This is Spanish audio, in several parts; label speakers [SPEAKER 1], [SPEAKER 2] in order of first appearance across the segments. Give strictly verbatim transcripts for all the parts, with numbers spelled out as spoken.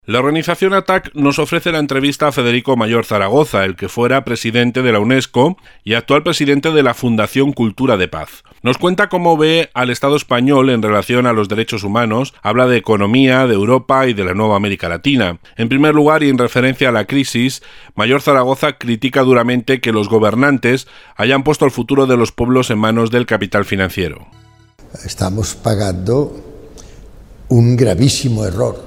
[SPEAKER 1] La organización A T A C nos ofrece la entrevista a Federico Mayor Zaragoza, el que fuera presidente de la UNESCO y actual presidente de la Fundación Cultura de Paz. Nos cuenta cómo ve al Estado español en relación a los derechos humanos, habla de economía, de Europa y de la nueva América Latina. En primer lugar, y en referencia a la crisis, Mayor Zaragoza critica duramente que los gobernantes hayan puesto el futuro de los pueblos en manos del capital financiero.
[SPEAKER 2] Estamos pagando un gravísimo error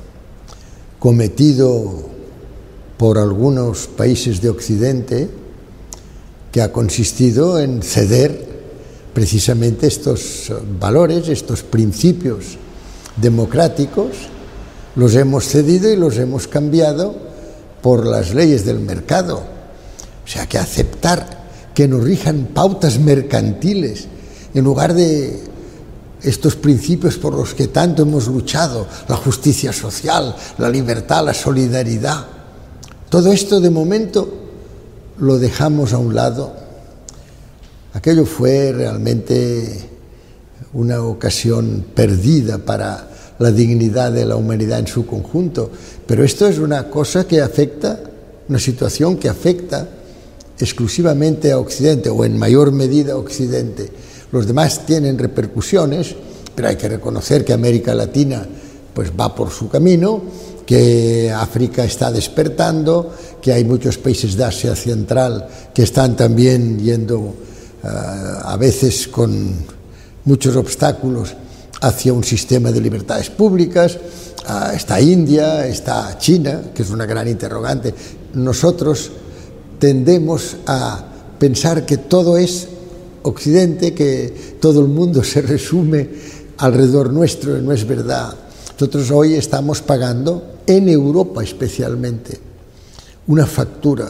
[SPEAKER 2] cometido por algunos países de Occidente, que ha consistido en ceder precisamente estos valores, estos principios democráticos, los hemos cedido y los hemos cambiado por las leyes del mercado. O sea, que aceptar que nos rijan pautas mercantiles en lugar de estos principios por los que tanto hemos luchado, la justicia social, la libertad, la solidaridad. Todo esto de momento lo dejamos a un lado. Aquello fue realmente una ocasión perdida para la dignidad de la humanidad en su conjunto. Pero esto es una cosa que afecta, una situación que afecta exclusivamente a Occidente, o en mayor medida a Occidente. Los demás tienen repercusiones, pero hay que reconocer que América Latina pues va por su camino, que África está despertando, que hay muchos países de Asia Central que están también yendo uh, a veces con muchos obstáculos hacia un sistema de libertades públicas. Uh, está India, está China, que es una gran interrogante. Nosotros tendemos a pensar que todo es Occidente, que todo el mundo se resume alrededor nuestro, y no es verdad. Nosotros hoy estamos pagando, en Europa especialmente, una factura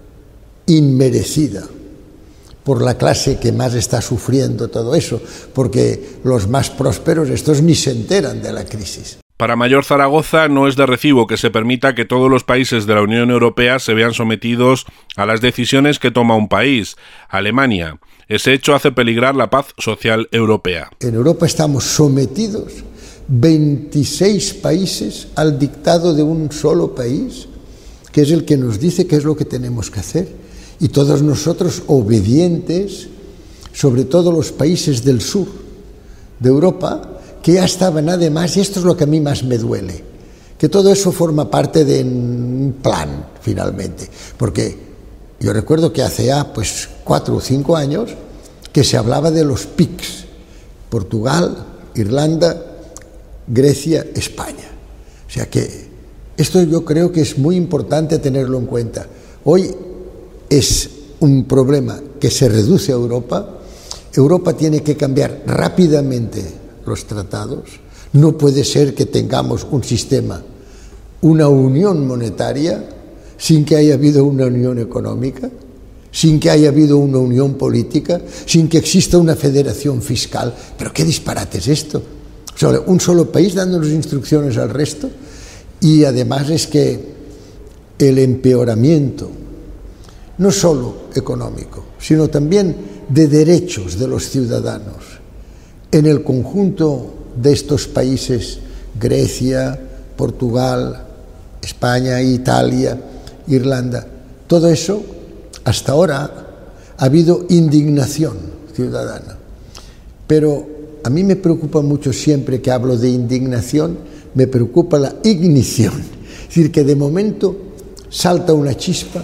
[SPEAKER 2] inmerecida por la clase que más está sufriendo todo eso, porque los más prósperos, estos ni se enteran de la crisis.
[SPEAKER 1] Para Mayor Zaragoza no es de recibo que se permita que todos los países de la Unión Europea se vean sometidos a las decisiones que toma un país, Alemania. Ese hecho hace peligrar la paz social europea.
[SPEAKER 2] En Europa estamos sometidos, veintiséis países, al dictado de un solo país, que es el que nos dice qué es lo que tenemos que hacer. Y todos nosotros obedientes, sobre todo los países del sur de Europa, que ya estaban además, y esto es lo que a mí más me duele, que todo eso forma parte de un plan, finalmente. Porque yo recuerdo que hace ya pues, cuatro o cinco años que se hablaba de los P I Cs, Portugal, Irlanda, Grecia, España. O sea que esto yo creo que es muy importante tenerlo en cuenta. Hoy es un problema que se reduce a Europa. Europa tiene que cambiar rápidamente los tratados. No puede ser que tengamos un sistema, una unión monetaria, sin que haya habido una unión económica, sin que haya habido una unión política, sin que exista una federación fiscal. ¿Pero qué disparate es esto? O sea, un solo país dándonos instrucciones al resto. Y además es que el empeoramiento, no solo económico, sino también de derechos de los ciudadanos, en el conjunto de estos países, Grecia, Portugal, España, Italia, Irlanda, todo eso, hasta ahora ha habido indignación ciudadana. Pero a mí me preocupa mucho, siempre que hablo de indignación, me preocupa la ignición. Es decir, que de momento salta una chispa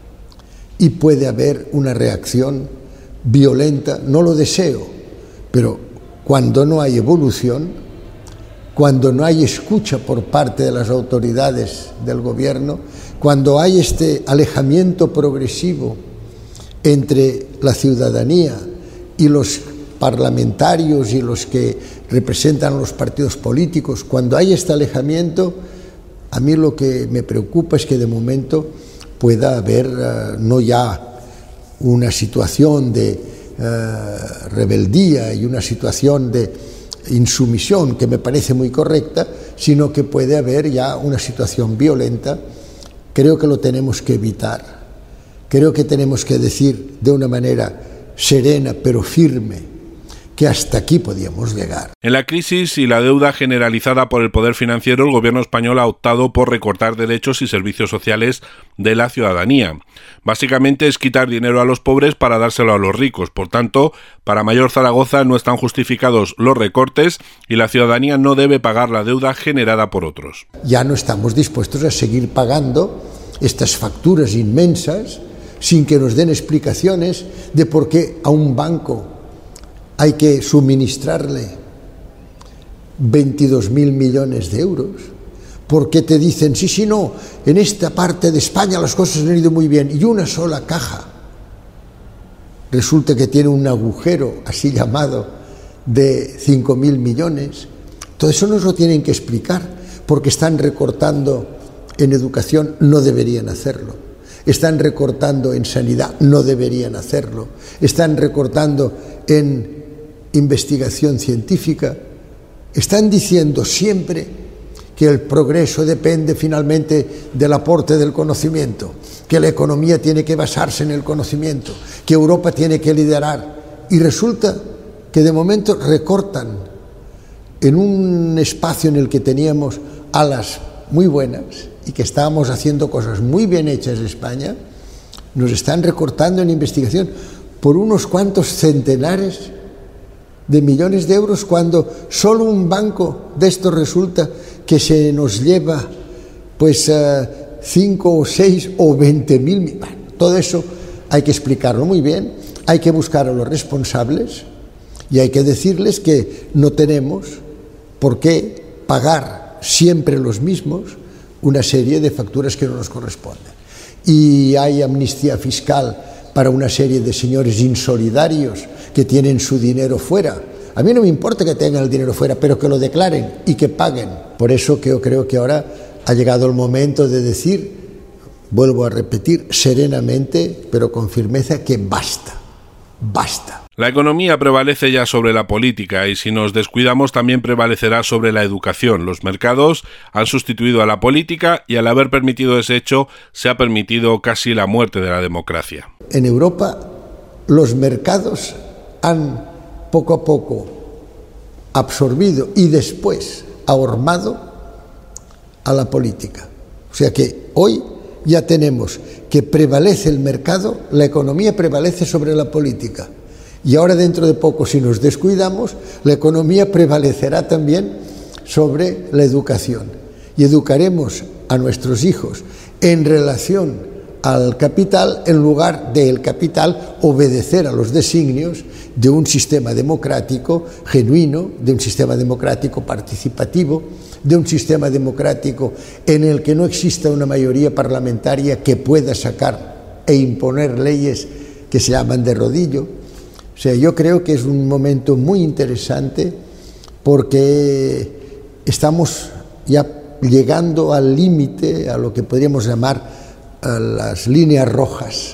[SPEAKER 2] y puede haber una reacción violenta. No lo deseo, pero cuando no hay evolución, cuando no hay escucha por parte de las autoridades del gobierno, cuando hay este alejamiento progresivo entre la ciudadanía y los parlamentarios y los que representan a los partidos políticos, cuando hay este alejamiento, a mí lo que me preocupa es que de momento pueda haber uh, no ya una situación de Uh, rebeldía y una situación de insumisión que me parece muy correcta, sino que puede haber ya una situación violenta. Creo que lo tenemos que evitar. Creo que tenemos que decir de una manera serena pero firme que hasta aquí podíamos llegar.
[SPEAKER 1] En la crisis y la deuda generalizada por el poder financiero, el gobierno español ha optado por recortar derechos y servicios sociales de la ciudadanía. Básicamente es quitar dinero a los pobres para dárselo a los ricos. Por tanto, para Mayor Zaragoza no están justificados los recortes y la ciudadanía no debe pagar la deuda generada por otros.
[SPEAKER 2] Ya no estamos dispuestos a seguir pagando estas facturas inmensas sin que nos den explicaciones de por qué a un banco hay que suministrarle veintidós mil millones de euros, porque te dicen, sí, sí, no, en esta parte de España las cosas han ido muy bien, y una sola caja resulta que tiene un agujero, así llamado, de cinco mil millones. Todo eso nos lo tienen que explicar, porque están recortando en educación, no deberían hacerlo. Están recortando en sanidad, no deberían hacerlo. Están recortando en investigación científica. Están diciendo siempre que el progreso depende finalmente del aporte del conocimiento, que la economía tiene que basarse en el conocimiento, que Europa tiene que liderar. Y resulta que de momento recortan en un espacio en el que teníamos alas muy buenas y que estábamos haciendo cosas muy bien hechas en España, nos están recortando en investigación por unos cuantos centenares de millones de euros, cuando solo un banco de estos resulta que se nos lleva pues cinco o seis o veinte mil. Bueno, todo eso hay que explicarlo muy bien, hay que buscar a los responsables y hay que decirles que no tenemos por qué pagar siempre los mismos una serie de facturas que no nos corresponden. Y hay amnistía fiscal para una serie de señores insolidarios que tienen su dinero fuera. A mí no me importa que tengan el dinero fuera, pero que lo declaren y que paguen. Por eso que yo creo que ahora ha llegado el momento de decir, vuelvo a repetir, serenamente, pero con firmeza, que basta, basta.
[SPEAKER 1] La economía prevalece ya sobre la política y si nos descuidamos también prevalecerá sobre la educación. Los mercados han sustituido a la política y al haber permitido ese hecho se ha permitido casi la muerte de la democracia.
[SPEAKER 2] En Europa los mercados han poco a poco absorbido y después ahormado a la política. O sea que hoy ya tenemos que prevalece el mercado, la economía prevalece sobre la política. Y ahora dentro de poco, si nos descuidamos, la economía prevalecerá también sobre la educación. Y educaremos a nuestros hijos en relación al capital, en lugar del capital obedecer a los designios de un sistema democrático genuino, de un sistema democrático participativo, de un sistema democrático en el que no exista una mayoría parlamentaria que pueda sacar e imponer leyes que se llaman de rodillo. O sea, yo creo que es un momento muy interesante porque estamos ya llegando al límite, a lo que podríamos llamar a las líneas rojas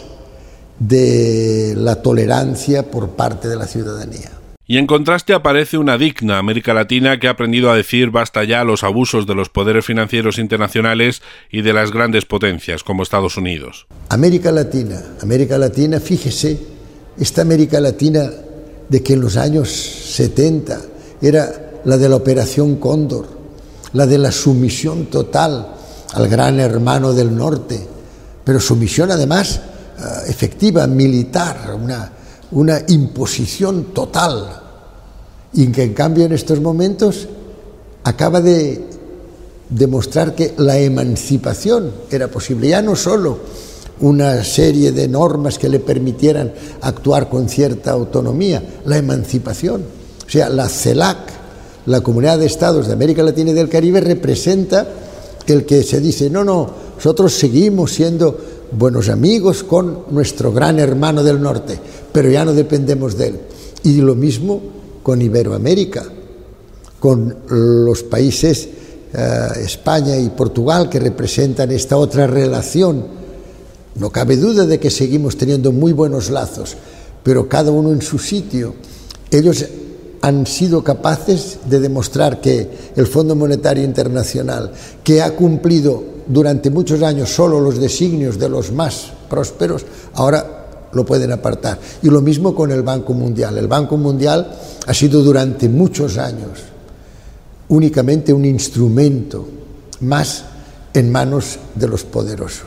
[SPEAKER 2] de la tolerancia por parte de la ciudadanía.
[SPEAKER 1] Y en contraste aparece una digna América Latina que ha aprendido a decir basta ya a los abusos de los poderes financieros internacionales y de las grandes potencias como Estados Unidos.
[SPEAKER 2] América Latina, América Latina, fíjese, esta América Latina de que en los años setenta era la de la Operación Cóndor, la de la sumisión total al gran hermano del norte, pero sumisión además uh, efectiva, militar, una, una imposición total, y que en cambio en estos momentos acaba de demostrar que la emancipación era posible, ya no solo una serie de normas que le permitieran actuar con cierta autonomía, la emancipación. O sea, la CELAC, la Comunidad de Estados de América Latina y del Caribe, representa el que se dice, no, no, nosotros seguimos siendo buenos amigos con nuestro gran hermano del norte, pero ya no dependemos de él. Y lo mismo con Iberoamérica, con los países eh, España y Portugal, que representan esta otra relación. No cabe duda de que seguimos teniendo muy buenos lazos, pero cada uno en su sitio. Ellos han sido capaces de demostrar que el Fondo Monetario Internacional, que ha cumplido durante muchos años solo los designios de los más prósperos, ahora lo pueden apartar. Y lo mismo con el Banco Mundial. El Banco Mundial ha sido durante muchos años únicamente un instrumento más en manos de los poderosos.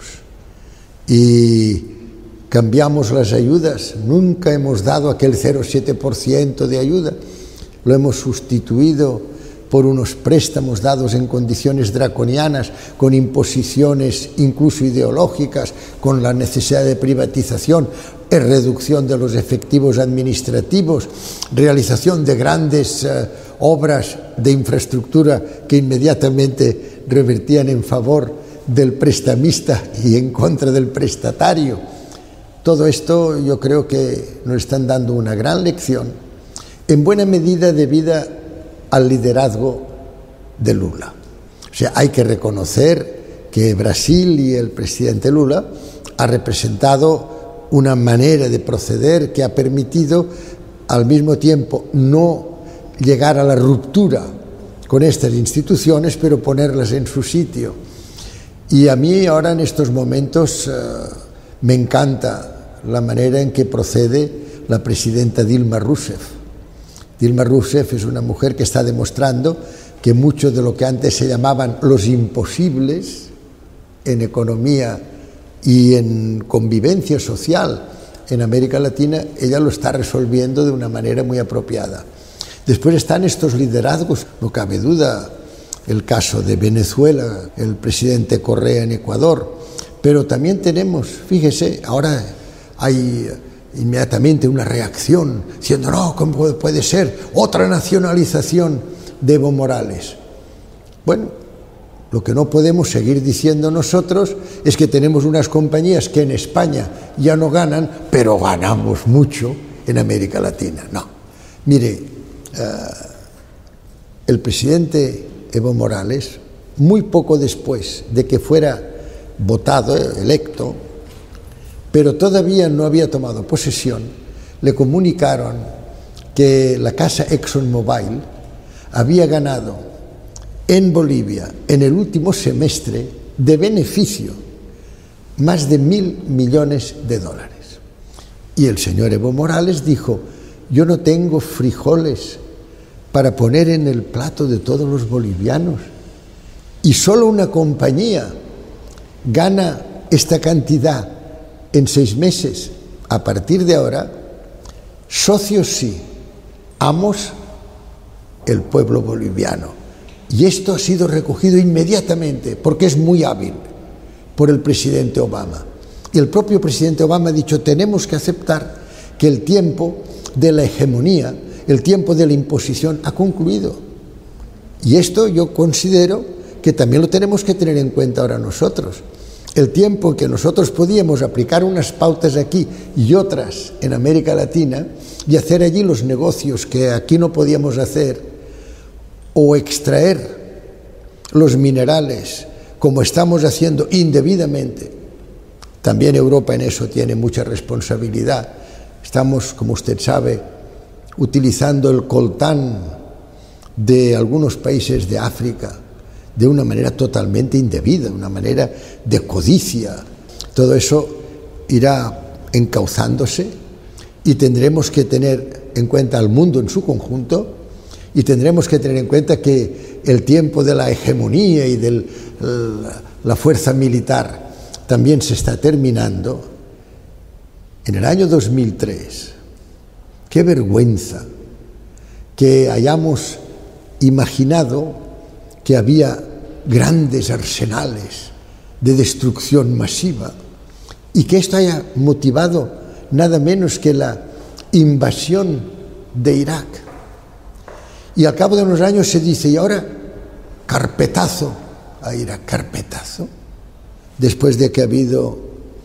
[SPEAKER 2] Y cambiamos las ayudas, nunca hemos dado aquel cero coma siete por ciento de ayuda, lo hemos sustituido por unos préstamos dados en condiciones draconianas, con imposiciones incluso ideológicas, con la necesidad de privatización, reducción de los efectivos administrativos, realización de grandes eh, obras de infraestructura que inmediatamente revertían en favor del prestamista y en contra del prestatario. Todo esto yo creo que nos están dando una gran lección, en buena medida debida al liderazgo de Lula. O sea, hay que reconocer que Brasil y el presidente Lula ha representado una manera de proceder que ha permitido al mismo tiempo no llegar a la ruptura con estas instituciones, pero ponerlas en su sitio. Y a mí ahora en estos momentos eh, me encanta la manera en que procede la presidenta Dilma Rousseff. Dilma Rousseff es una mujer que está demostrando que mucho de lo que antes se llamaban los imposibles en economía y en convivencia social en América Latina, ella lo está resolviendo de una manera muy apropiada. Después están estos liderazgos, no cabe duda, el caso de Venezuela, el presidente Correa en Ecuador, pero también tenemos, fíjese, ahora hay inmediatamente una reacción diciendo, no, ¿cómo puede ser otra nacionalización de Evo Morales? Bueno, lo que no podemos seguir diciendo nosotros es que tenemos unas compañías que en España ya no ganan, pero ganamos mucho en América Latina. No. Mire, uh, el presidente Evo Morales, muy poco después de que fuera votado, electo, pero todavía no había tomado posesión, le comunicaron que la casa ExxonMobil había ganado en Bolivia, en el último semestre, de beneficio, más de mil millones de dólares. Y el señor Evo Morales dijo, yo no tengo frijoles para poner en el plato de todos los bolivianos, y solo una compañía gana esta cantidad en seis meses. A partir de ahora, socios sí, amos el pueblo boliviano. Y esto ha sido recogido inmediatamente, porque es muy hábil, por el presidente Obama. Y el propio presidente Obama ha dicho, tenemos que aceptar que el tiempo de la hegemonía, el tiempo de la imposición ha concluido. Y esto yo considero que también lo tenemos que tener en cuenta ahora nosotros. El tiempo en que nosotros podíamos aplicar unas pautas aquí y otras en América Latina y hacer allí los negocios que aquí no podíamos hacer, o extraer los minerales como estamos haciendo indebidamente. También Europa en eso tiene mucha responsabilidad. Estamos, como usted sabe, utilizando el coltán de algunos países de África de una manera totalmente indebida, una manera de codicia. Todo eso irá encauzándose y tendremos que tener en cuenta al mundo en su conjunto. Y tendremos que tener en cuenta que el tiempo de la hegemonía y de la fuerza militar también se está terminando. En el año dos mil tres, qué vergüenza que hayamos imaginado que había grandes arsenales de destrucción masiva y que esto haya motivado nada menos que la invasión de Irak. Y al cabo de unos años se dice, y ahora, carpetazo a Irak, carpetazo, después de que ha habido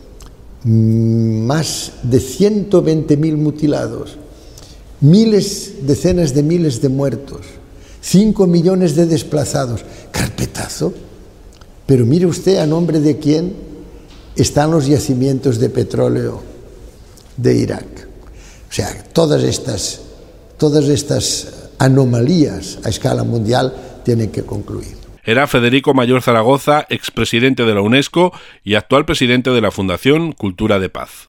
[SPEAKER 2] más de ciento veinte mil mutilados, miles, decenas de miles de muertos, cinco millones de desplazados, carpetazo. Pero mire usted a nombre de quién están los yacimientos de petróleo de Irak. O sea, todas estas, todas estas anomalías a escala mundial tienen que concluir.
[SPEAKER 1] Era Federico Mayor Zaragoza, expresidente de la UNESCO y actual presidente de la Fundación Cultura de Paz.